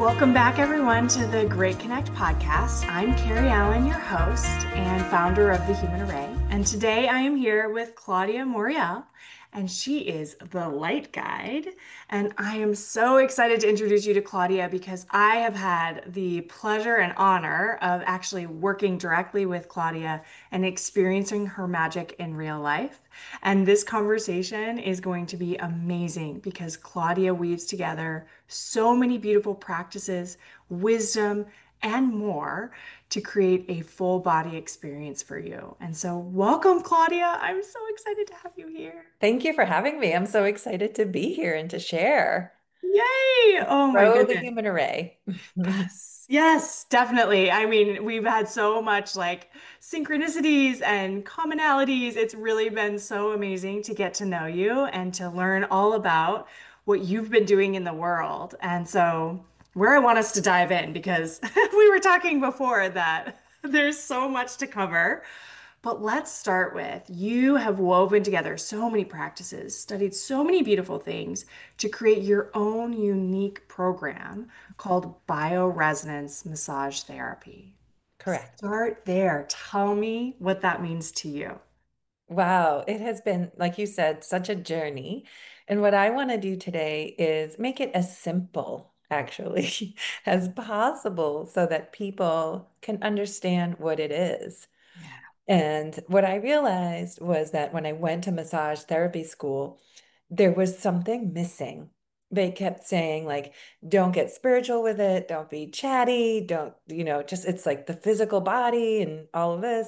Welcome back, everyone, to the Great Connect podcast. I'm Carrie Allen, your host and founder of the Human Array. And today I am here with Claudia Moriel, and she is the Light Guide. And I am so excited to introduce you to Claudia because I have had the pleasure and honor of actually working directly with Claudia and experiencing her magic in real life. And this conversation is going to be amazing because Claudia weaves together so many beautiful practices, wisdom, and more to create a full body experience for you. And so, welcome, Claudia. I'm so excited to have you here. Thank you for having me. I'm so excited to be here and to share. Yay! Oh my Grow the goodness. human array. Yes, yes, definitely. I mean, we've had so much like synchronicities and commonalities. It's really been so amazing to get to know you and to learn all about what you've been doing in the world. And so, where I want us to dive in, because we were talking before that there's so much to cover. But let's start with you have woven together so many practices, studied so many beautiful things to create your own unique program called bioresonance massage therapy. Correct. Start there. Tell me what that means to you. Wow, it has been, like you said, such a journey. And what I want to do today is make it as simple, actually, as possible so that people can understand what it is. Yeah. And what I realized was that when I went to massage therapy school, there was something missing. They kept saying, like, don't get spiritual with it, don't be chatty, don't, just it's like the physical body and all of this.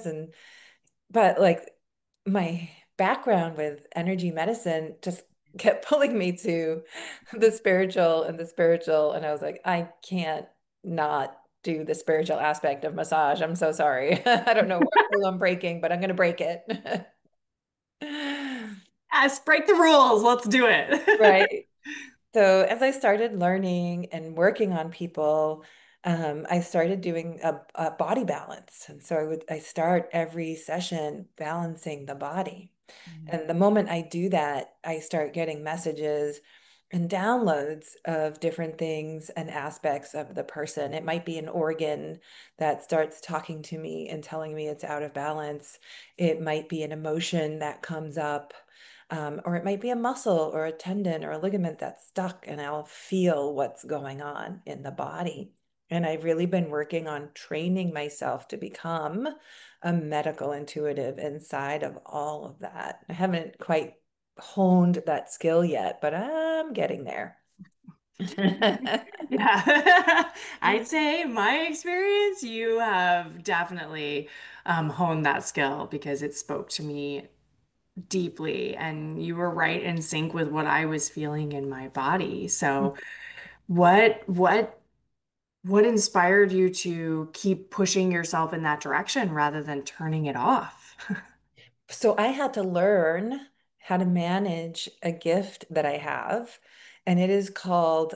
But like my background with energy medicine just kept pulling me to the spiritual and the spiritual. And I was like, I can't not do the spiritual aspect of massage. I'm so sorry. I don't know what rule I'm breaking, but I'm going to break it. Yes, break the rules. Let's do it. Right. So as I started learning and working on people, I started doing a body balance. And so I start every session balancing the body. And the moment I do that, I start getting messages and downloads of different things and aspects of the person. It might be an organ that starts talking to me and telling me it's out of balance. It might be an emotion that comes up, or it might be a muscle or a tendon or a ligament that's stuck, and I'll feel what's going on in the body. And I've really been working on training myself to become a medical intuitive inside of all of that. I haven't quite honed that skill yet, but I'm getting there. Yeah, I'd say my experience, you have definitely honed that skill because it spoke to me deeply and you were right in sync with what I was feeling in my body. So what what inspired you to keep pushing yourself in that direction rather than turning it off? So I had to learn how to manage a gift that I have, and it is called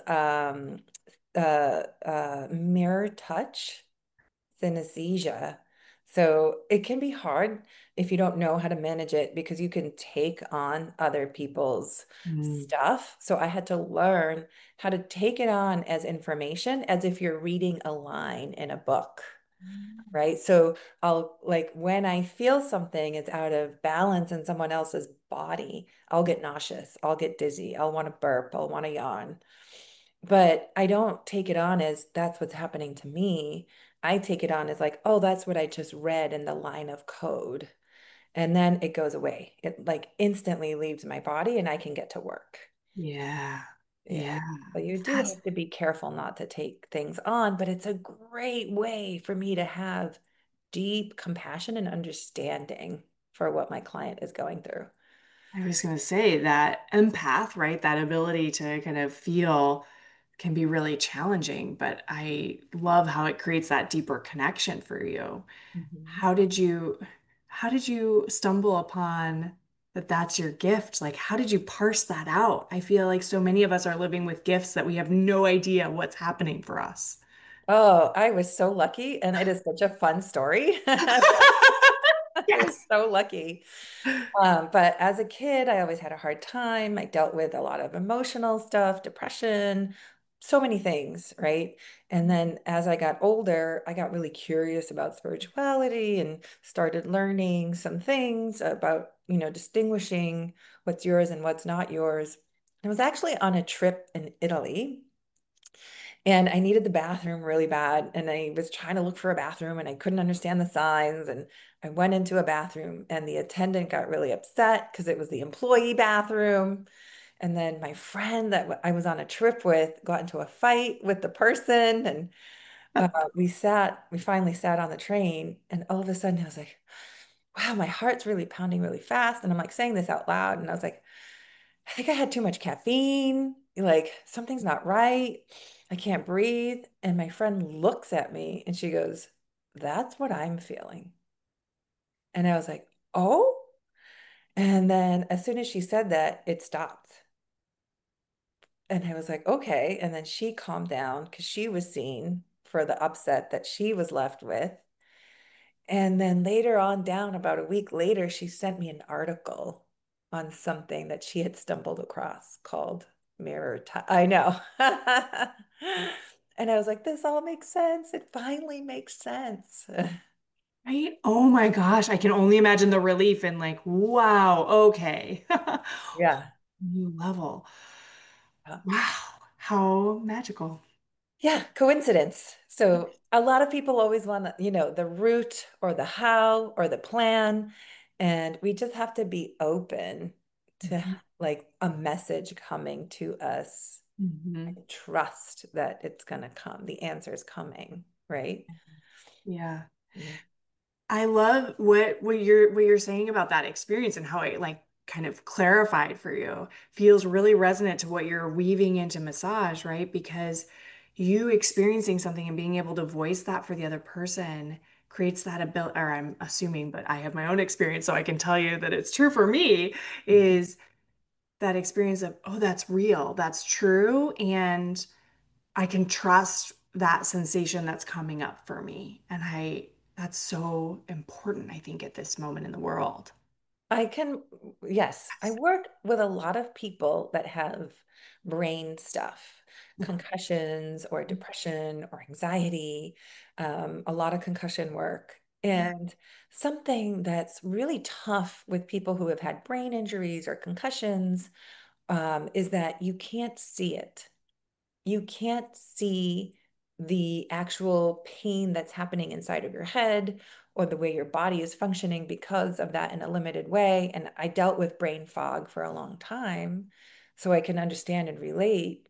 mirror touch synesthesia. So it can be hard if you don't know how to manage it because you can take on other people's Mm. stuff. So I had to learn how to take it on as information, as if you're reading a line in a book, right? So I'll like when I feel something is out of balance in someone else's body, I'll get nauseous, I'll get dizzy, I'll want to burp, I'll want to yawn. But I don't take it on as that's what's happening to me. I take it on as like, oh, that's what I just read in the line of code. And then it goes away. It like instantly leaves my body and I can get to work. Yeah. Yeah. Yeah. But you do That's have to be careful not to take things on, but it's a great way for me to have deep compassion and understanding for what my client is going through. I was going to say that empath, right? That ability to kind of feel can be really challenging, but I love how it creates that deeper connection for you. Mhm. How did you how did you stumble upon that that's your gift? Like how did you parse that out? I feel like so many of us are living with gifts that we have no idea what's happening for us. Oh, I was so lucky, and it is such a fun story. I was Yes. so lucky. But as a kid, I always had a hard time. I dealt with a lot of emotional stuff, depression, so many things, right? And then as I got older, I got really curious about spirituality and started learning some things about, distinguishing what's yours and what's not yours. I was actually on a trip in Italy and I needed the bathroom really bad. And I was trying to look for a bathroom and I couldn't understand the signs. And I went into a bathroom and the attendant got really upset because it was the employee bathroom. And then my friend that I was on a trip with got into a fight with the person. And we finally sat on the train. And all of a sudden I was like, wow, my heart's really pounding really fast. And I'm like saying this out loud. And I was like, I think I had too much caffeine. Like something's not right. I can't breathe. And my friend looks at me and she goes, that's what I'm feeling. And I was like, oh. And then as soon as she said that, it stopped. And I was like, okay. And then she calmed down because she was seen for the upset that she was left with. And then later on down, about a week later, she sent me an article on something that she had stumbled across called I know. And I was like, this all makes sense. It finally makes sense. Right? Oh my gosh, I can only imagine the relief and like, wow, okay. Yeah. New level. Yeah. Wow, how magical. Yeah, coincidence. So a lot of people always want, the root or the how or the plan. And we just have to be open to Mhm. like a message coming to us Mhm. and trust that it's going to come. The answer is coming, right? Yeah. Yeah. I love what you're saying about that experience and how it like kind of clarified for you. Feels really resonant to what you're weaving into massage, right? Because you experiencing something and being able to voice that for the other person creates that ability, or I'm assuming, but I have my own experience, so I can tell you that it's true for me, is that experience of, oh, that's real, that's true, and I can trust that sensation that's coming up for me. And that's so important, I think, at this moment in the world. I can, yes, I work with a lot of people that have brain stuff, concussions or depression or anxiety, a lot of concussion work. Yeah. And something that's really tough with people who have had brain injuries or concussions, is that you can't see it. You can't see the actual pain that's happening inside of your head or the way your body is functioning because of that in a limited way. And I dealt with brain fog for a long time, so I can understand and relate.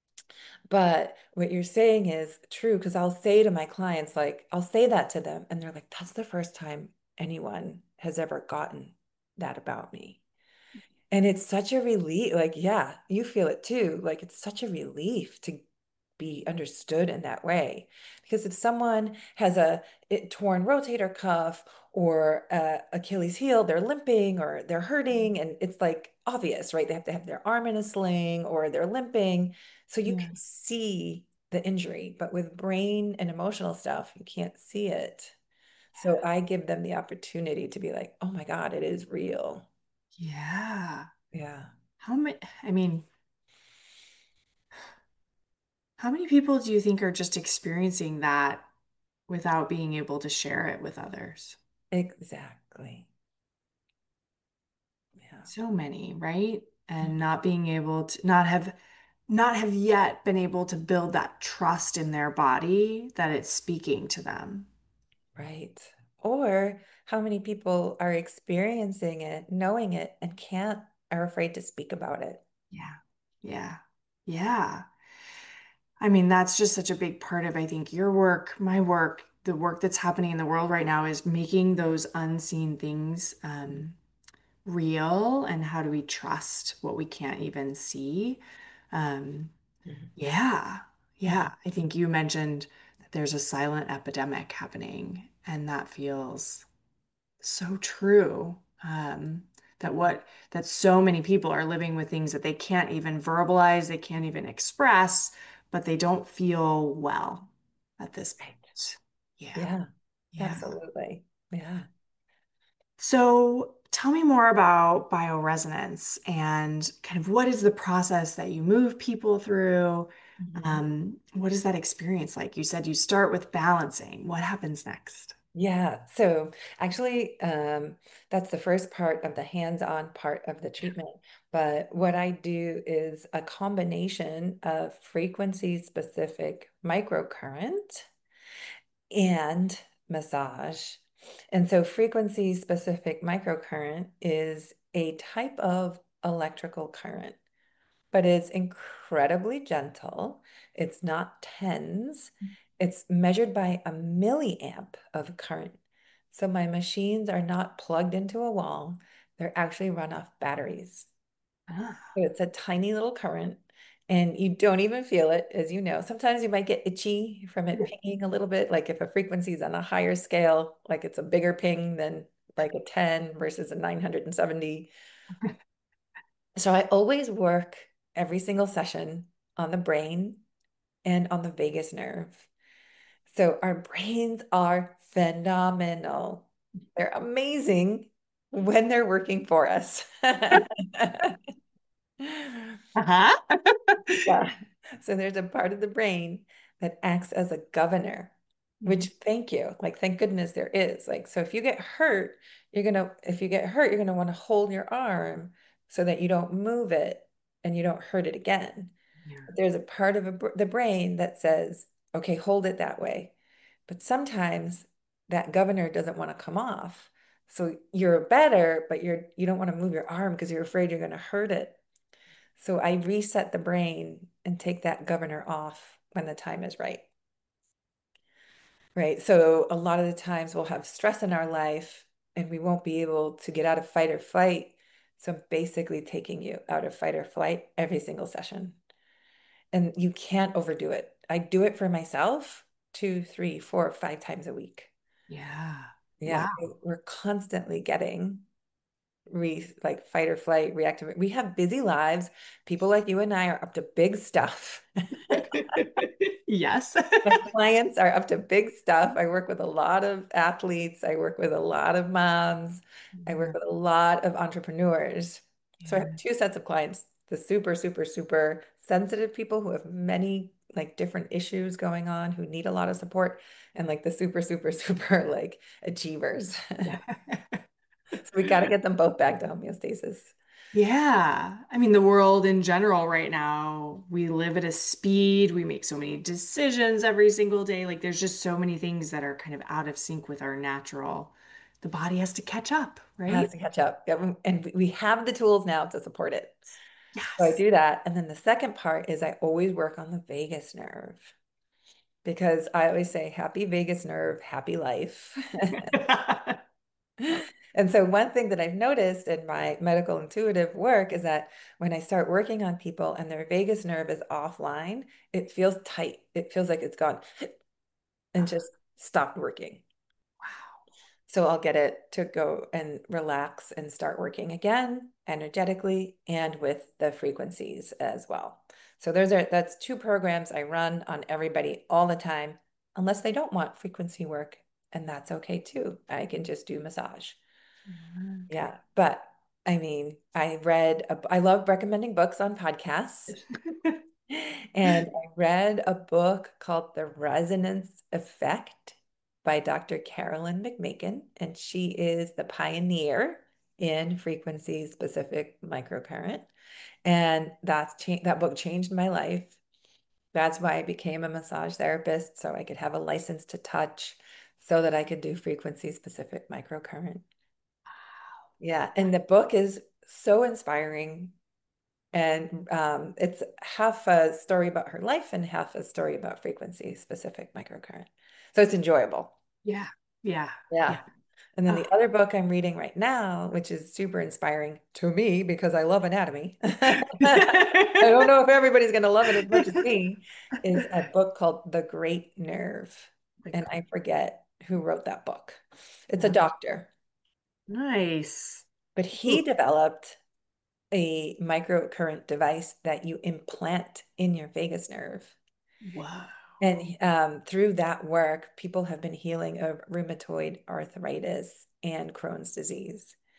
But what you're saying is true because I'll say to my clients, like, I'll say that to them, and they're like, that's the first time anyone has ever gotten that about me. And it's such a relief. Like, yeah, you feel it too. Like, it's such a relief to be understood in that way. Because if someone has torn rotator cuff or Achilles heel, they're limping or they're hurting, and it's like obvious, right? They have to have their arm in a sling or they're limping. So you Yeah. can see the injury, but with brain and emotional stuff, you can't see it. So I give them the opportunity to be like, oh my God, it is real. Yeah. Yeah. How many, I mean, how many people do you think are just experiencing that without being able to share it with others? Exactly. Yeah. So many, right? And not being able to not have yet been able to build that trust in their body that it's speaking to them. Right. Or how many people are experiencing it, knowing it, and are afraid to speak about it. Yeah. Yeah. Yeah. I mean, that's just such a big part of, I think, your work, my work, the work that's happening in the world right now is making those unseen things real. And how do we trust what we can't even see? Um, Mhm. yeah. Mhm. Yeah. I think you mentioned that there's a silent epidemic happening, and that feels so true. That so many people are living with things that they can't even verbalize, they can't even express, but they don't feel well at this Right. point. Yeah. Yeah, Yeah. absolutely. Yeah. So tell me more about bioresonance and kind of what is the process that you move people through? Mhm. What is that experience like? You said you start with balancing. What happens next? Yeah, so actually, that's the first part of the hands-on part of the treatment. But what I do is a combination of frequency-specific microcurrent and massage. And so frequency-specific microcurrent is a type of electrical current, but it's incredibly gentle. It's not tens. It's measured by a milliamp of current. So my machines are not plugged into a wall. They're actually run off batteries. Ah, So it's a tiny little current and you don't even feel it, as you know. Sometimes you might get itchy from it yeah. pinging a little bit, like if a frequency is on a higher scale, like it's a bigger ping than like a 10 versus a 970. So I always work every single session on the brain and on the vagus nerve. So our brains are phenomenal. They're amazing when they're working for us. Uh-huh. Yeah. So there's a part of the brain that acts as a governor, which thank you. Like, thank goodness there is. Like, so if you get hurt, if you get hurt, you're gonna want to hold your arm so that you don't move it and you don't hurt it again. Yeah. But there's a part of the brain that says, okay, hold it that way. But sometimes that governor doesn't want to come off. So you're better, but you don't want to move your arm because you're afraid you're going to hurt it. So I reset the brain and take that governor off when the time is right. Right. So a lot of the times we'll have stress in our life and we won't be able to get out of fight or flight. So I'm basically taking you out of fight or flight every single session. And you can't overdo it. I do it for myself 2, 3, 4, 5 times a week. Yeah. Yeah. Wow. We're constantly getting like fight or flight, reactive. We have busy lives. People like you and I are up to big stuff. Yes. My clients are up to big stuff. I work with a lot of athletes. I work with a lot of moms. I work Yeah. with a lot of entrepreneurs. So I Yeah. have two sets of clients, the super, super, super sensitive people who have many like different issues going on, who need a lot of support, and like the super, super, super like achievers. Yeah. So we got to get them both back to homeostasis. Yeah. I mean, the world in general right now, we live at a speed, we make so many decisions every single day. Like, there's just so many things that are kind of out of sync with our natural. The body has to catch up, Has right? to catch up. Yeah, and we have the tools now to support it. So I Yes. do that. And then the second part is I always work on the vagus nerve because I always say, happy vagus nerve, happy life. And so, one thing that I've noticed in my medical intuitive work is that when I start working on people and their vagus nerve is offline, it feels tight. It feels like it's gone and just stopped working. Wow. So I'll get it to go and relax and start working again energetically and with the frequencies as well. So that's two programs I run on everybody all the time, unless they don't want frequency work, and that's okay too. I can just do massage. Okay. Yeah, but I mean, I love recommending books on podcasts. And I read a book called The Resonance Effect by Dr. Carolyn McMakin, and she is the pioneer in frequency specific microcurrent. And that book changed my life. That's why I became a massage therapist, so I could have a license to touch, so that I could do frequency specific microcurrent. Yeah, and the book is so inspiring. And it's half a story about her life and half a story about frequency specific microcurrent. So it's enjoyable. Yeah. Yeah. Yeah. Yeah. And then Oh. the other book I'm reading right now, which is super inspiring to me because I love anatomy. I don't know if everybody's going to love it as much as me, is a book called The Great Nerve. And I forget who wrote that book. It's a doctor, Nice. but he Ooh. developed a microcurrent device that you implant in your vagus nerve. Wow. And through that work, people have been healing of rheumatoid arthritis and Crohn's disease.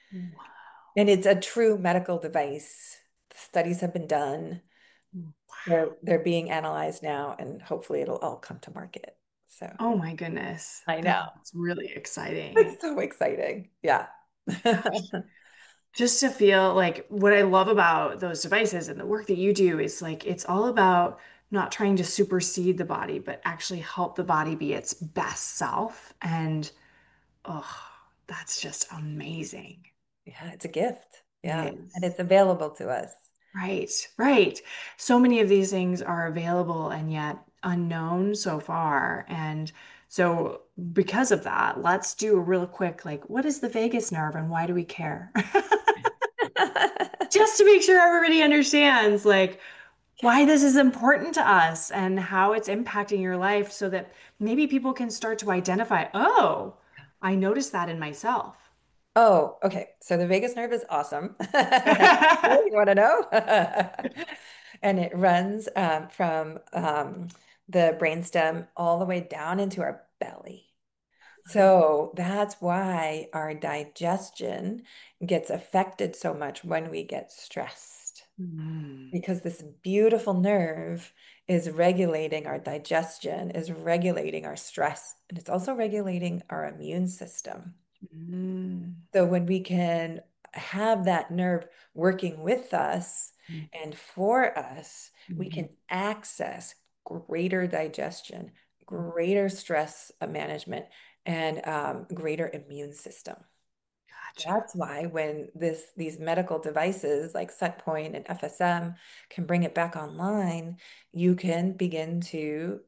And it's a true medical device. The studies have been done. Wow. They're being analyzed now, and hopefully it'll all come to market. So Oh my goodness. I know. That's really exciting. It's so exciting. Yeah. Gosh. Just to feel like what I love about those devices and the work that you do is like it's all about not trying to supersede the body, but actually help the body be its best self. And oh, that's just amazing. Yeah, it's a gift. It Yeah. And is. it's available to us. Right, right. So many of these things are available and yet unknown so far. And so, because of that, let's do a real quick like, what is the vagus nerve and why do we care? Just to make sure everybody understands like why this is important to us and how it's impacting your life so that maybe people can start to identify, oh, I noticed that in myself. Oh, okay. So the vagus nerve is awesome. You want to know? And it runs from the brainstem all the way down into our belly. So that's why our digestion gets affected so much when we get stressed, Mm, because this beautiful nerve is regulating our digestion, is regulating our stress, and it's also regulating our immune system. mm, So when we can have that nerve working with us mm, and for us, we mhm. can access greater digestion, greater stress management, and greater immune system. Gotcha. That's why when these medical devices like SetPoint and FSM can bring it back online, you can begin to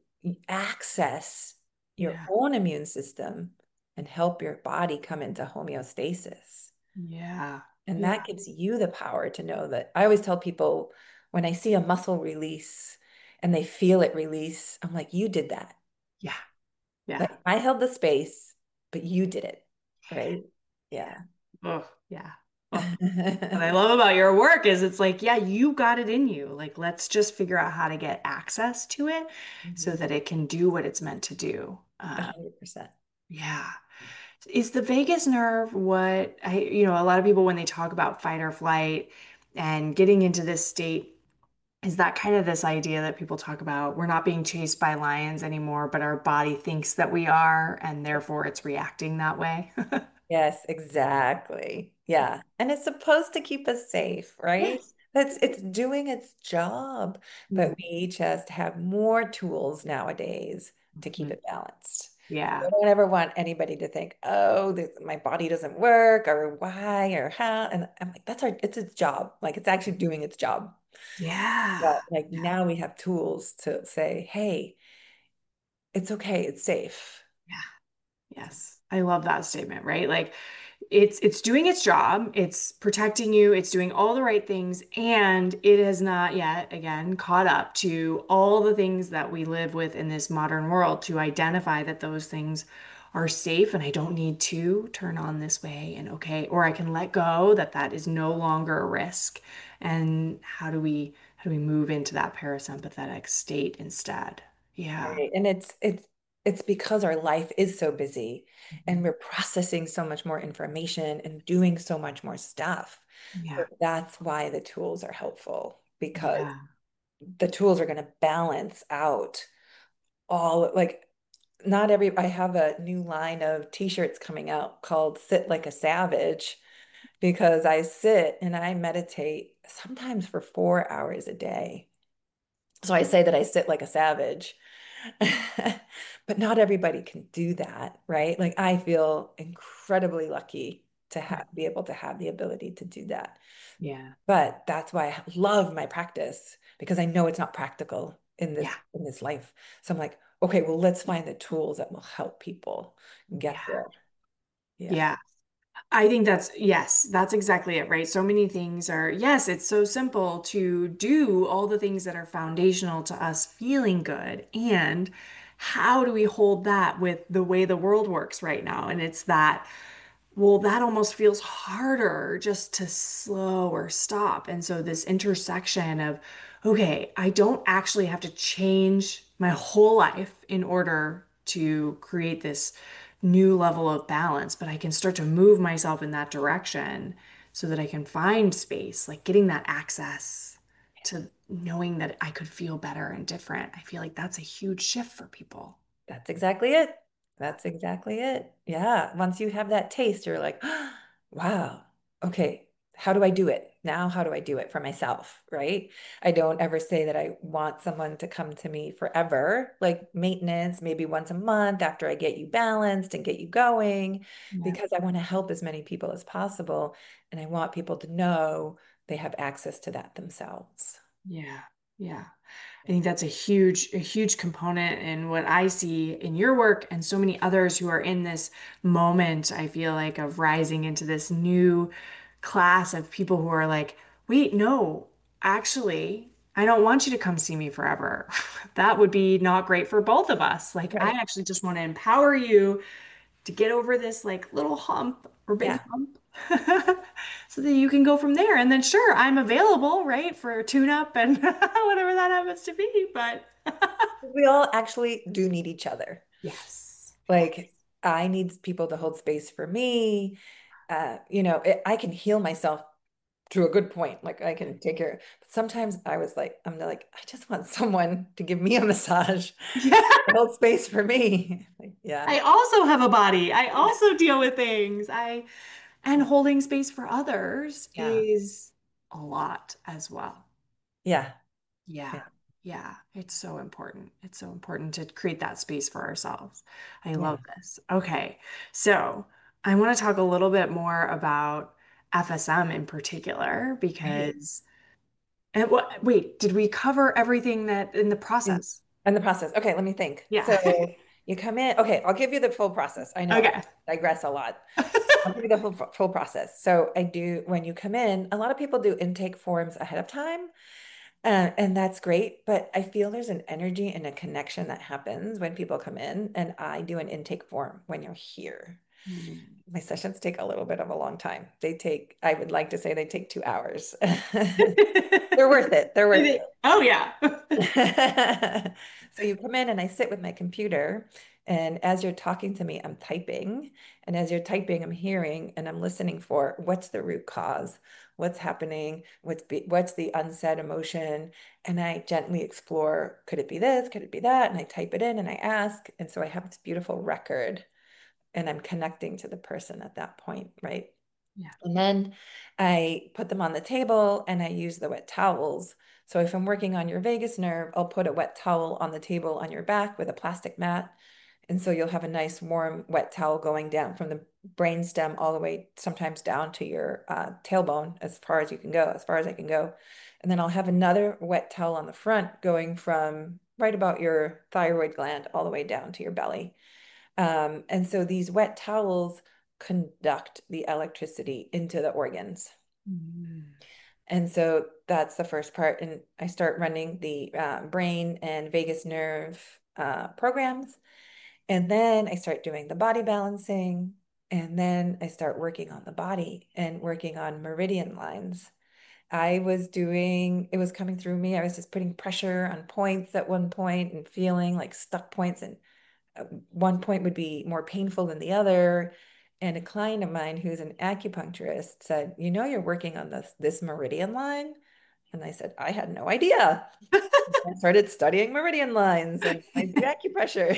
access your Yeah. own immune system and help your body come into homeostasis. Yeah. And Yeah. that gives you the power to know that. I always tell people when I see a muscle release and they feel it release, I'm like, you did that. Yeah. Yeah. Like I held the space, but you did it, right? Yeah. Yeah. Oh, yeah. Oh, what I love about your work is it's like, yeah, you got it in you. Like, let's just figure out how to get access to it so Mhm. that it can do what it's meant to do. 100%. Yeah. Is the vagus nerve what a lot of people when they talk about fight or flight and getting into this state, is that kind of this idea that people talk about? We're not being chased by lions anymore, but our body thinks that we are, and therefore it's reacting that way. Yes, exactly. Yeah. And it's supposed to keep us safe, right? Yes. It's doing its job, but Mhm. we just have more tools nowadays to keep Mhm. it balanced. I Yeah. don't ever want anybody to think, oh, my body doesn't work or why or how. And I'm like, it's its job. Like it's actually doing its job. Yeah. But like Yeah. now we have tools to say, hey, it's okay, it's safe. Yeah. Yes. I love that statement, right? Like it's doing its job, it's protecting you, it's doing all the right things, and it has not yet, again, caught up to all the things that we live with in this modern world to identify that those things are safe and I don't need to turn on this way and okay, or I can let go that that is no longer a risk. And how do we move into that parasympathetic state instead? Yeah. Right. And it's because our life is so busy and Mhm. we're processing so much more information and doing so much more stuff. So Yeah. that's why the tools are helpful because Yeah. the tools are going to balance out all like not every I have a new line of t-shirts coming out called Sit Like a Savage because I sit and I meditate sometimes for 4 hours a day. So I say that I sit like a savage. But not everybody can do that, right? Like I feel incredibly lucky to Yeah. be able to have the ability to do that. Yeah. But that's why I love my practice because I know it's not practical Yeah. in this life. So I'm like, okay, well, let's find the tools that will help people Yeah. get there. Yeah. Yeah. I think yes, that's exactly it, right? So many things are, yes, it's so simple to do all the things that are foundational to us feeling good. And how do we hold that with the way the world works right now? And it's that, well, that almost feels harder just to slow or stop. And so this intersection of, okay, I don't actually have to change my whole life in order to create this new level of balance, but I can start to move myself in that direction so that I can find space, like getting that access to knowing that I could feel better and different. I feel like that's a huge shift for people. That's exactly it. That's exactly it. Yeah. Once you have that taste, you're like, wow, okay, how do I do it? Now, how do I do it for myself? Right. I don't ever say that I want someone to come to me forever, like maintenance, maybe once a month after I get you balanced and get you going, Yeah. because I want to help as many people as possible. And I want people to know they have access to that themselves. Yeah. Yeah. I think that's a huge component in what I see in your work and so many others who are in this moment, I feel like, of rising into this new class of people who are like, wait, no, actually, I don't want you to come see me forever. That would be not great for both of us. Like, I Right. actually just want to empower you to get over this like little hump or big Yeah. hump so that you can go from there. And then sure, I'm available, right, for a tune-up and whatever that happens to be. But We all actually do need each other. yes, yes. Like, I need people to hold space for me. I can heal myself to a good point. Like, I can take care. But sometimes I'm like, I just want someone to give me a massage, Yeah. hold space for me. Like, yeah, I also have a body. I also deal with things. I and holding space for others yeah, is a lot as well. yeah, Yeah. yeah, Yeah. It's so important. It's so important to create that space for ourselves. I love yeah. this. Okay. So I want to talk a little bit more about FSM in particular Right. because, and what, wait, did we cover everything that in the In, process? in the process. Okay, let me think. Yeah. So you come in. Okay, I'll give you the full process. I know I Okay. digress a lot. I'll give you the full process. So I do, when you come in, a lot of people do intake forms ahead of time. And that's great, but I feel there's an energy and a connection that happens when people come in, and I do an intake form when you're here. Mm. My sessions take a little bit of a long time. I would like to say they take 2 hours. They're worth it. They're worth Oh yeah. it. So you come in and I sit with my computer, and as you're talking to me, I'm typing. And as you're typing, I'm hearing and I'm listening for what's the root cause, what's happening, what's the unsaid emotion, and I gently explore, could it be this, could it be that? And I type it in and I ask, and so I have this beautiful record, and I'm connecting to the person at that point, right? Yeah. And then I put them on the table and I use the wet towels. So if I'm working on your vagus nerve, I'll put a wet towel on the table on your back with a plastic mat. And so you'll have a nice warm wet towel going down from the brain stem all the way sometimes down to your tailbone, as far as you can go, as far as I can go. And then I'll have another wet towel on the front going from right about your thyroid gland all the way down to your belly. And so these wet towels conduct the electricity into the organs. Mm. And so that's the first part. And I start running the brain and vagus nerve programs. And then I start doing the body balancing. And then I start working on the body and working on meridian lines. It was coming through me. I was just putting pressure on points at one point and feeling like stuck points. And one point would be more painful than the other. And a client of mine who's an acupuncturist said, you're working on this meridian line. And I said, I had no idea. I started studying meridian lines and I do acupressure.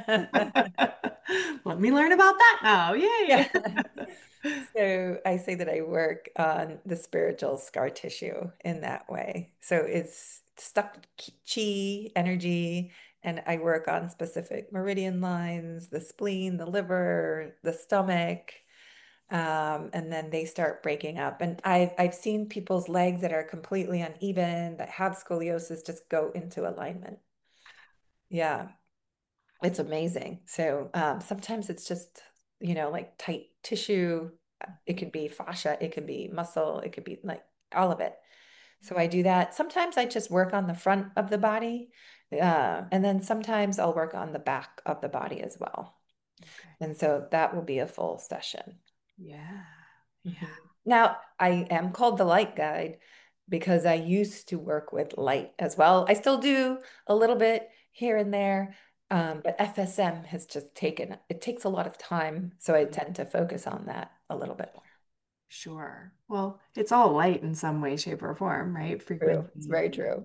Let me learn about that now. Yay. Yeah. So I say that I work on the spiritual scar tissue in that way. So it's stuck chi energy, and I work on specific meridian lines, the spleen, the liver, the stomach, and then they start breaking up. And I've seen people's legs that are completely uneven, that have scoliosis, just go into alignment. Yeah. It's amazing. So sometimes it's just, like tight tissue. It could be fascia, it could be muscle, it could be like all of it. So I do that. Sometimes I just work on the front of the body. And then sometimes I'll work on the back of the body as well. Okay. And so that will be a full session. Yeah. Mhm. Yeah. Now, I am called the light guide because I used to work with light as well. I still do a little bit here and there, But FSM has just it takes a lot of time. So I tend to focus on that a little bit more. Sure. Well, it's all light in some way, shape, or form, right? True. It's Frequency. very true.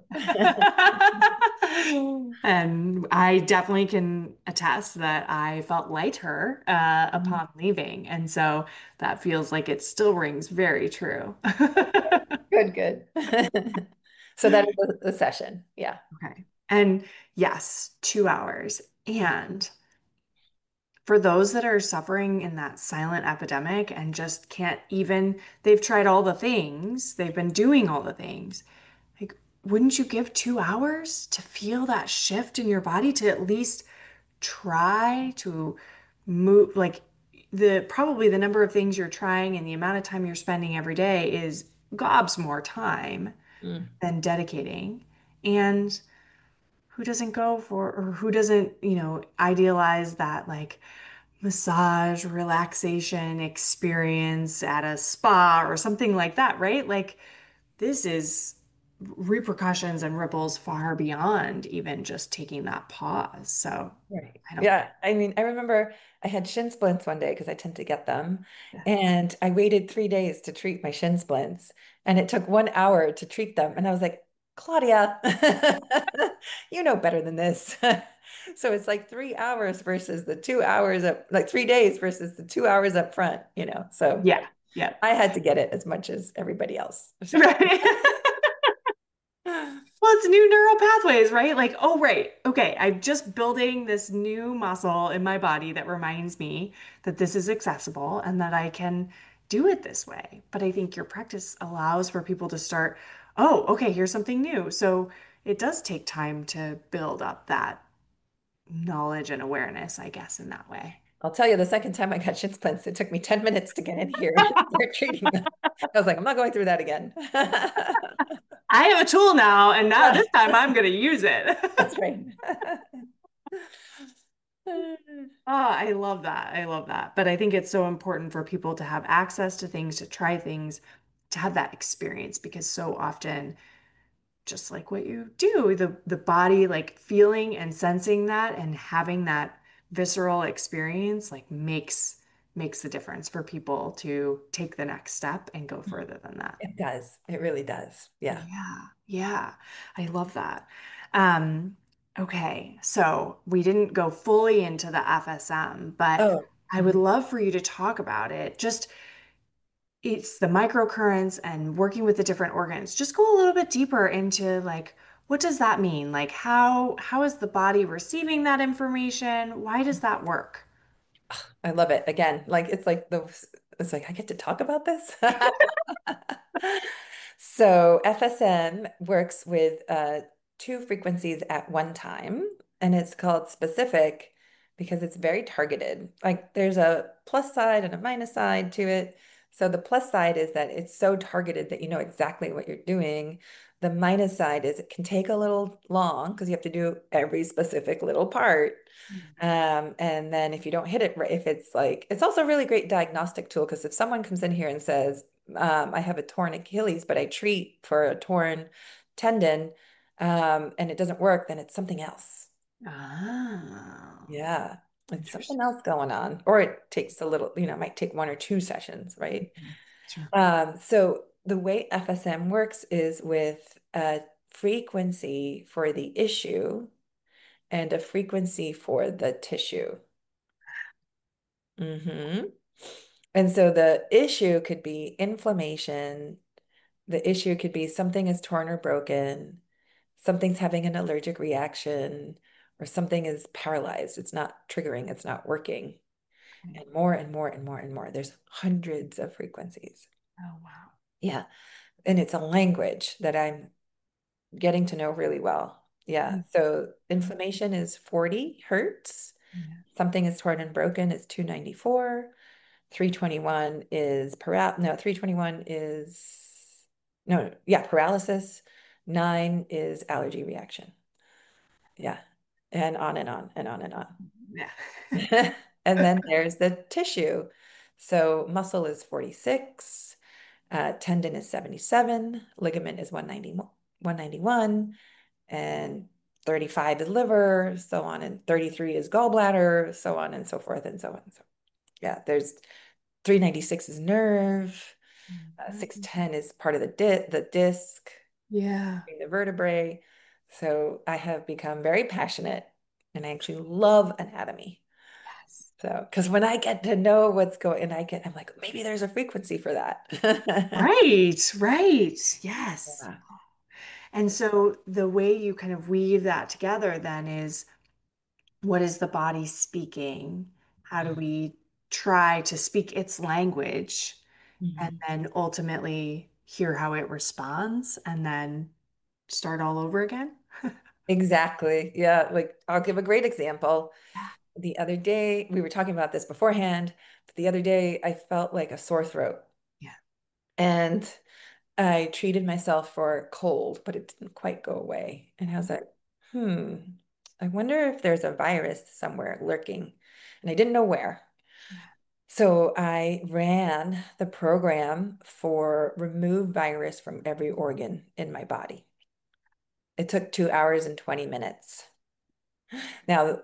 And I definitely can attest that I felt lighter upon leaving. And so that feels like it still rings very true. Good, good. So that is the session. Yeah. Okay. And yes, 2 hours. And for those that are suffering in that silent epidemic and just can't even, they've tried all the things, they've been doing all the things. Like, wouldn't you give 2 hours to feel that shift in your body to at least try to move? Like, the probably the number of things you're trying and the amount of time you're spending every day is gobs more time Mm. than dedicating. And who doesn't go for, or who doesn't, idealize that like massage relaxation experience at a spa or something like that, right? Like this is repercussions and ripples far beyond even just taking that pause. So Right. I don't, Yeah. I mean, I remember I had shin splints one day because I tend to get them. yeah. And I waited 3 days to treat my shin splints. And it took 1 hour to treat them. And I was like, Claudia, you know better than this. So it's like 3 hours versus the 2 hours up, like 3 days versus the 2 hours up front, you know. So Yeah. Yeah. I had to get it as much as everybody else. So Right. Well, it's new neural pathways, right? Like, oh, right. Okay, I'm just building this new muscle in my body that reminds me that this is accessible and that I can do it this way. But I think your practice allows for people to start, oh, okay, here's something new. So it does take time to build up that knowledge and awareness, I guess, in that way. I'll tell you, the second time I got shin splints, it took me 10 minutes to get in here and start treating them. I was like, I'm not going through that again. I have a tool now, and now this time I'm going to use it. That's right. Oh, I love that. I love that. But I think it's so important for people to have access to things, to try things, to have that experience because so often, just like what you do, the body like feeling and sensing that and having that visceral experience like makes the difference for people to take the next step and go further than that. It does. It really does. Yeah. Yeah, yeah. I love that. Um, okay, so we didn't go fully into the FSM, but Oh, I would love for you to talk about it. Just it's the microcurrents and working with the different organs. Just go a little bit deeper into like what does that mean? Like how is the body receiving that information? Why does that work? I love it. Again, like it's like I get to talk about this. So FSM works with two frequencies at one time, and it's called specific because it's very targeted. Like there's a plus side and a minus side to it. So the plus side is that it's so targeted that you know exactly what you're doing. The minus side is it can take a little long because you have to do every specific little part. And then if you don't hit it right, if it's like, it's also a really great diagnostic tool because if someone comes in here and says, I have a torn Achilles, but I treat for a torn tendon, and it doesn't work, then it's something else. Oh, Yeah, it's something interesting. else going on. Or it takes a little, it might take 1 or 2 sessions, right? Mhm. Sure. So the way FSM works is with a frequency for the issue and a frequency for the tissue. Hmm. And so the issue could be inflammation. The issue could be something is torn or broken, something's having an allergic reaction, or something is paralyzed. It's not triggering, it's not working. Okay. And more and more and more and more. There's hundreds of frequencies. Oh, wow. Yeah. And it's a language that I'm getting to know really well. Yeah. So Mhm. inflammation is 40 hertz. Yeah. Something is torn and broken is 294. 321 is no, 321 is no, yeah, paralysis. 9 is allergy reaction. Yeah. And on and on and on and on. Yeah. And then there's the tissue. So muscle is 46, tendon is 77, ligament is 191, and 35 is liver, so on, and 33 is gallbladder, so on and so forth, and so on. So yeah, there's 396 is nerve, Mhm. 610 is part of the disc, Yeah. the vertebrae. So I have become very passionate and I actually love anatomy. Yes. So, because when I get to know what's going, and I'm like, maybe there's a frequency for that. Right, right. Yes. Yeah. And so the way you kind of weave that together then is what is the body speaking? How do we try to speak its language and Mhm. then ultimately hear how it responds and then start all over again? Exactly. Yeah. Like I'll give a great example. The other day, we were talking about this beforehand, but the other day I felt like a sore throat Yeah. and I treated myself for a cold, but it didn't quite go away. And I was like, hmm, I wonder if there's a virus somewhere lurking. And I didn't know where. Yeah. So I ran the program for remove virus from every organ in my body. It took 2 hours and 20 minutes. Now,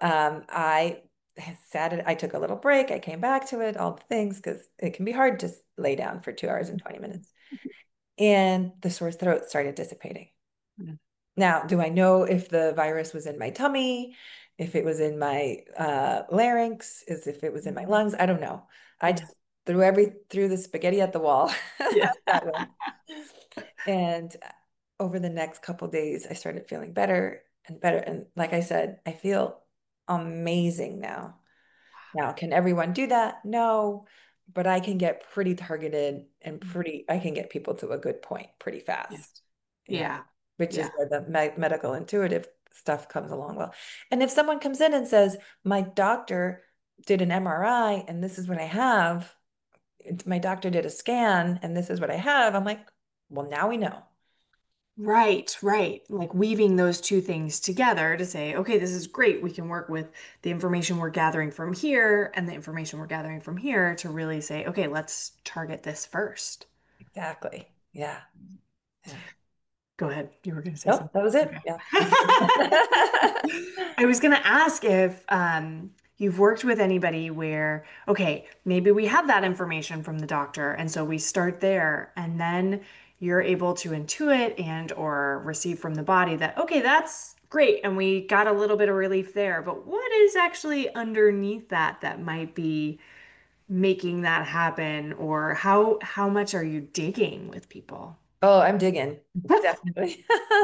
I took a little break. I came back to it, all the things, because it can be hard to lay down for 2 hours and 20 minutes. And the sore throat started dissipating. Yeah. Now, do I know if the virus was in my tummy, if it was in my larynx, is if it was in my lungs? I don't know. I Yeah. just threw the spaghetti at the wall Yeah. that way. And over the next couple days, I started feeling better and better. And like I said, I feel amazing now. Now, can everyone do that? No, but I can get pretty targeted and I can get people to a good point pretty Yeah. fast. Yeah. Yeah. Which is Yeah. where the medical intuitive stuff comes along well. And if someone comes in and says, my doctor did an MRI and this is what I have, my doctor did a scan and this is what I have, I'm like, well, now we know. Right, right. Like weaving those two things together to say, okay, this is great. We can work with the information we're gathering from here and the information we're gathering from here to really say, okay, let's target this first. Exactly. Yeah. Yeah. Go ahead. You were going to say Nope, something. that was it. Okay. Yeah. I was going to ask if you've worked with anybody where, okay, maybe we have that information from the doctor, and so we start there, and then you're able to intuit and or receive from the body that, okay, that's great, and we got a little bit of relief there, but what is actually underneath that that might be making that happen, or how much are you digging with people? Oh, I'm digging. Definitely.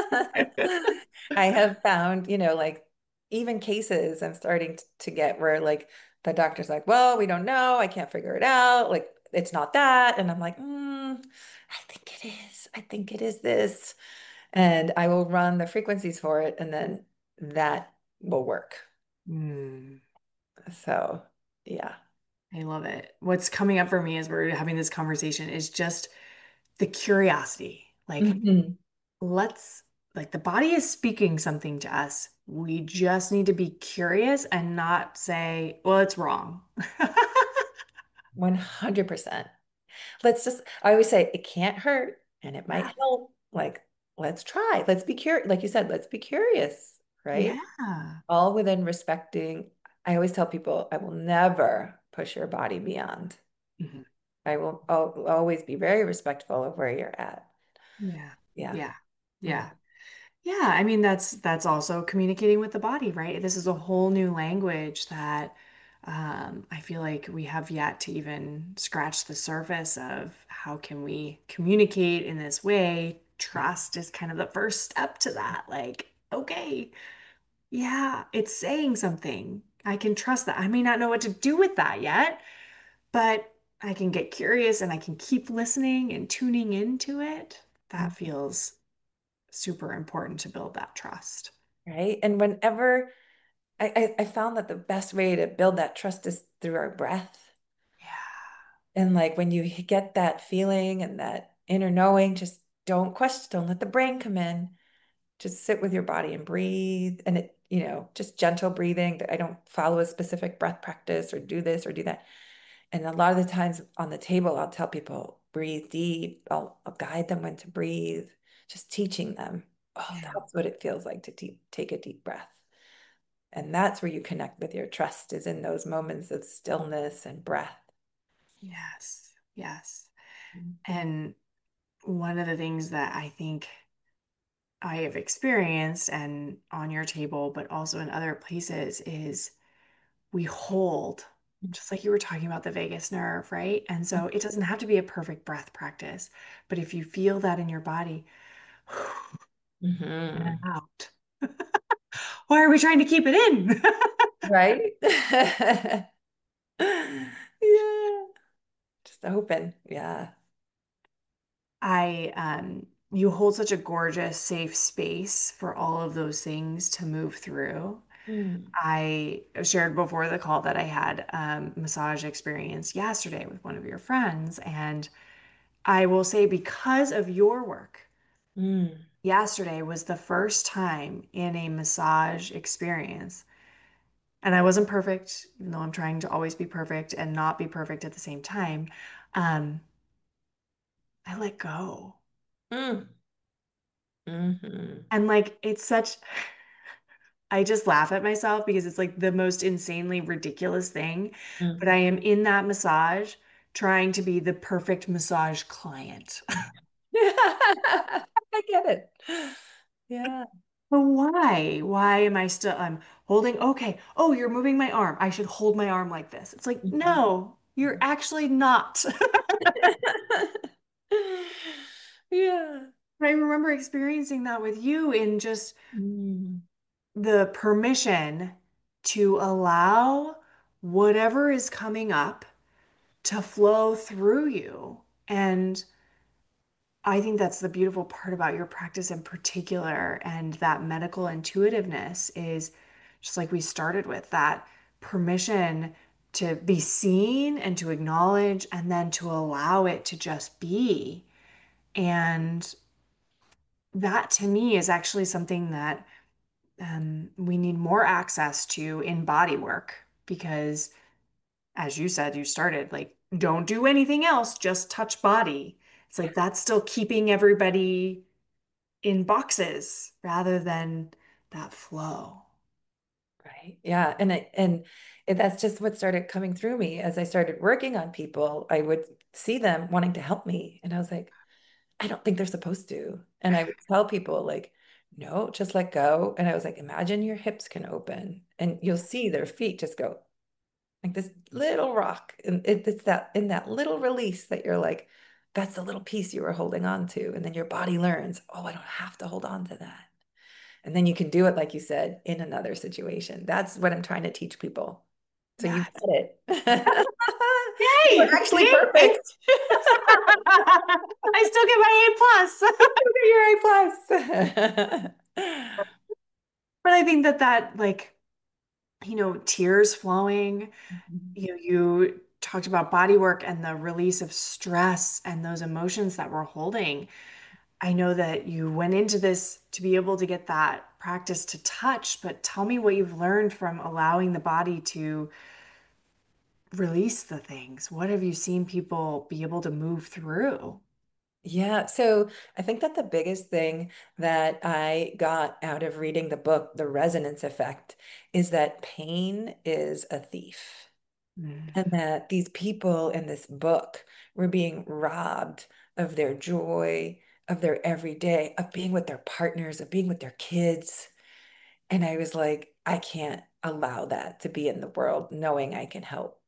I have found, like even cases I'm starting to get where like the doctor's like, well, we don't know. I can't figure it out. Like it's not that. And I'm like, I think it is. I think it is this. And I will run the frequencies for it and then that will work. Hmm. So yeah. I love it. What's coming up for me as we're having this conversation is just the curiosity. Like, Mhm. let's, like, the body is speaking something to us. We just need to be curious and not say, well, it's wrong. 100%. I always say it can't hurt and it might Yeah. help. Like, let's try. Let's be curious. Like you said, let's be curious, right? Yeah. All within respecting. I always tell people, I will never push your body beyond. Mhm. I'll always be very respectful of where you're at. Yeah. Yeah. Yeah. Mm. Yeah. Yeah, I mean that's also communicating with the body, right? This is a whole new language that I feel like we have yet to even scratch the surface of how can we communicate in this way. Trust is kind of the first step to that. Like, okay, yeah, it's saying something. I can trust that. I may not know what to do with that yet, but I can get curious and I can keep listening and tuning into it. That feels super important to build that trust. Right. And whenever I found that the best way to build that trust is through our breath. Yeah. And like when you get that feeling and that inner knowing, just don't question, don't let the brain come in. Just sit with your body and breathe. And just gentle breathing. I don't follow a specific breath practice or do this or do that. And a lot of the times on the table, I'll tell people, breathe deep. I'll guide them when to breathe, just teaching them. Oh, Yeah. that's what it feels like to take a deep breath. And that's where you connect with your trust, is in those moments of stillness and breath. Yes. Yes. Mm. And one of the things that I think I have experienced and on your table, but also in other places, is we hold, just like you were talking about the vagus nerve, right? And so it doesn't have to be a perfect breath practice, but if you feel that in your body, let it Mhm. out. Why are we trying to keep it in? Right? Yeah. Just open. Yeah. You hold such a gorgeous, safe space for all of those things to move through. Mm. I shared before the call that I had massage experience yesterday with one of your friends, and I will say because of your work, Mm. yesterday was the first time in a massage experience, and I wasn't perfect, even though I'm trying to always be perfect and not be perfect at the same time. Um, I let go. Mm. Mhm. And like it's such I just laugh at myself because it's like the most insanely ridiculous thing. But I Mm. am in that massage trying to be the perfect massage client. I get it. Yeah. But why? Why am I still, I'm holding, okay. Oh, you're moving my arm. I should hold my arm like this. It's like, Mhm. no, you're actually not. Yeah. I remember experiencing that with you in just Mm. the permission to allow whatever is coming up to flow through you. And I think that's the beautiful part about your practice in particular, and that medical intuitiveness is just like we started with that permission to be seen and to acknowledge and then to allow it to just be. And that to me is actually something that we need more access to in body work because as you said, you started like, don't do anything else, just touch body. It's like that's still keeping everybody in boxes rather than that flow. Right. Yeah. That's just what started coming through me as I started working on people. I would see them wanting to help me. And I was like, I don't think they're supposed to. And I would tell people, like, no, just let go. And I was like, imagine your hips can open and you'll see their feet just go like this little rock. And it's that in that little release that you're like, that's the little piece you were holding on to. And then your body learns, oh, I don't have to hold on to that. And then you can do it, like you said, in another situation. That's what I'm trying to teach people. So you Yes. get it. You were Yay! actually See? perfect. I still get my A plus. You're A plus. But I think that like, tears flowing, you talked about body work and the release of stress and those emotions that we're holding. I know that you went into this to be able to get that practice to touch, but tell me what you've learned from allowing the body to release the things. What have you seen people be able to move through? Yeah, so I think that the biggest thing that I got out of reading the book, The Resonance Effect, is that pain is a thief. Mm. And that these people in this book were being robbed of their joy, of their everyday, of being with their partners, of being with their kids. And I was like, I can't allow that to be in the world, knowing I can help.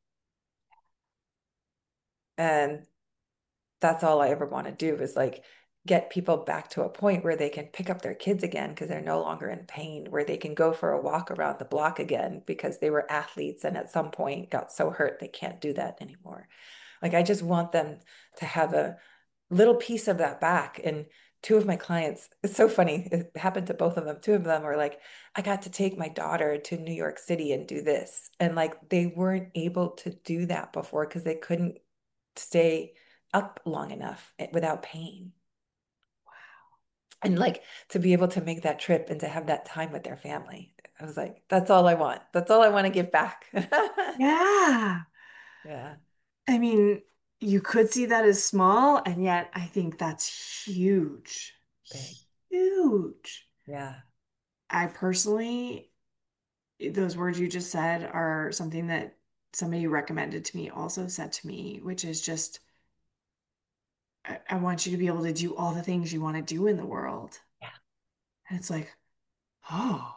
And that's all I ever want to do is like get people back to a point where they can pick up their kids again because they're no longer in pain, where they can go for a walk around the block again because they were athletes and at some point got so hurt they can't do that anymore. Like I just want them to have a little piece of that back. And two of my clients, it's so funny, it happened to both of them. Two of them were like, I got to take my daughter to New York City and do this. And like they weren't able to do that before because they couldn't stay up long enough without pain. And like to be able to make that trip and to have that time with their family. I was like, that's all I want. That's all I want to give back. Yeah. Yeah, I mean, you could see that as small, and yet I think that's huge. big. huge. Yeah. I personally, those words you just said are something that somebody recommended to me also said to me, which is just, I want you to be able to do all the things you want to do in the world. Yeah. And it's like, oh,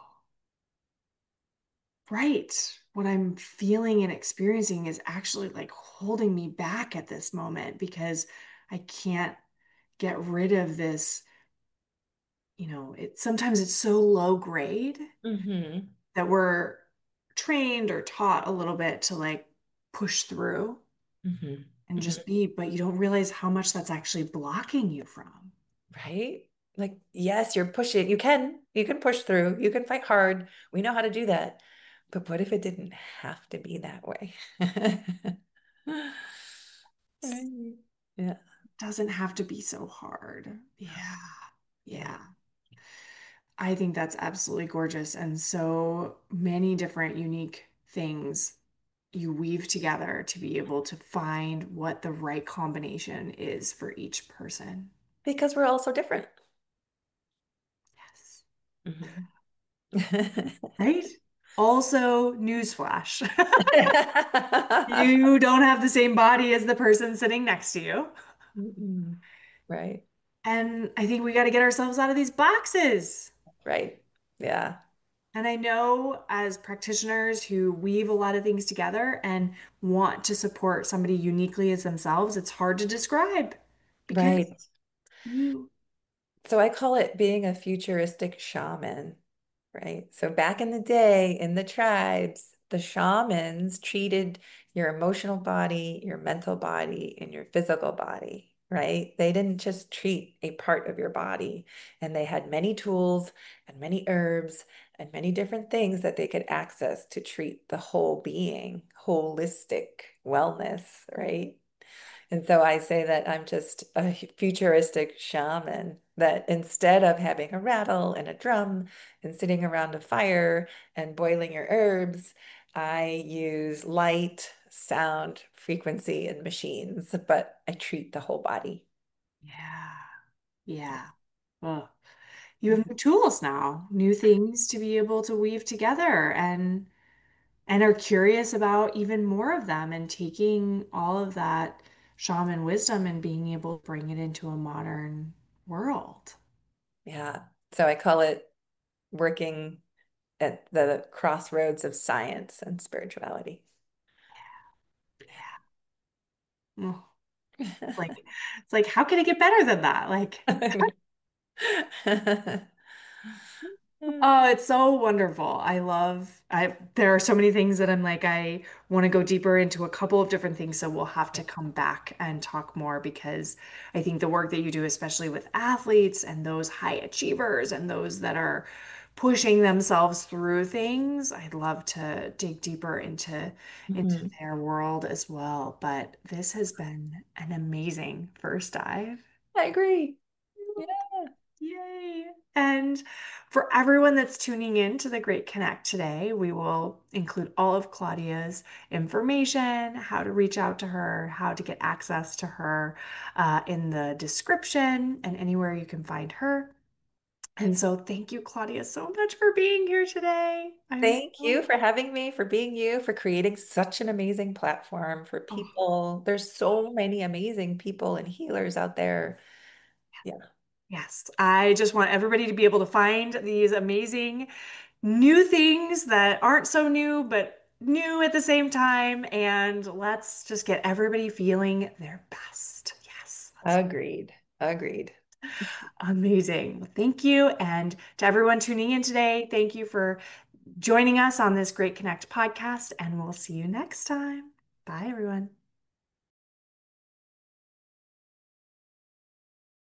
right. What I'm feeling and experiencing is actually like holding me back at this moment because I can't get rid of this. Sometimes it's so low grade Hmm. that we're trained or taught a little bit to like push through Hmm. and just Hmm. be, but you don't realize how much that's actually blocking you from. Right? Like, yes, you're pushing. You can push through. You can fight hard. We know how to do that. But what if it didn't have to be that way? It Right. Yeah. doesn't have to be so hard. No. Yeah. Yeah. Yeah. I think that's absolutely gorgeous. And so many different unique things you weave together to be able to find what the right combination is for each person. Because we're all so different. Yes. Mhm. Right? Also, newsflash. You don't have the same body as the person sitting next to you. Mm-mm. Right. And I think we got to get ourselves out of these boxes. Right. Yeah. And I know as practitioners who weave a lot of things together and want to support somebody uniquely as themselves, it's hard to describe because Right. you, So I call it being a futuristic shaman, right? So back in the day in the tribes, the shamans treated your emotional body, your mental body, and your physical body, right? They didn't just treat a part of your body, and they had many tools and many herbs and many different things that they could access to treat the whole being, holistic wellness, right? And so I say that I'm just a futuristic shaman, that instead of having a rattle and a drum and sitting around a fire and boiling your herbs, I use light, sound, frequency, and machines, but I treat the whole body. yeah, yeah. Well, you have new tools now, new things to be able to weave together and are curious about even more of them and taking all of that shaman wisdom and being able to bring it into a modern world. Yeah. So I call it working at the crossroads of science and spirituality. Yeah. Oh, it's like how can it get better than that? Like, oh, it's so wonderful. There are so many things that I'm like, I want to go deeper into a couple of different things. So we'll have to come back and talk more because I think the work that you do, especially with athletes and those high achievers and those that are pushing themselves through things, I'd love to dig deeper into Mhm. their world as well. But this has been an amazing first dive. I agree. Yeah. Yay. And for everyone that's tuning in to the Great Connect today, we will include all of Claudia's information, how to reach out to her, how to get access to her in the description and anywhere you can find her. And so thank you, Claudia, so much for being here today. I'm Thank you so, for having me, for being you, for creating such an amazing platform for oh, people. There's so many amazing people and healers out there. Yeah. yes. I just want everybody to be able to find these amazing new things that aren't so new, but new at the same time. And let's just get everybody feeling their best. Yes, that's Agreed. Agreed. amazing. Well, thank you. And to everyone tuning in today, thank you for joining us on this Great Connect podcast. And we'll see you next time. Bye, everyone.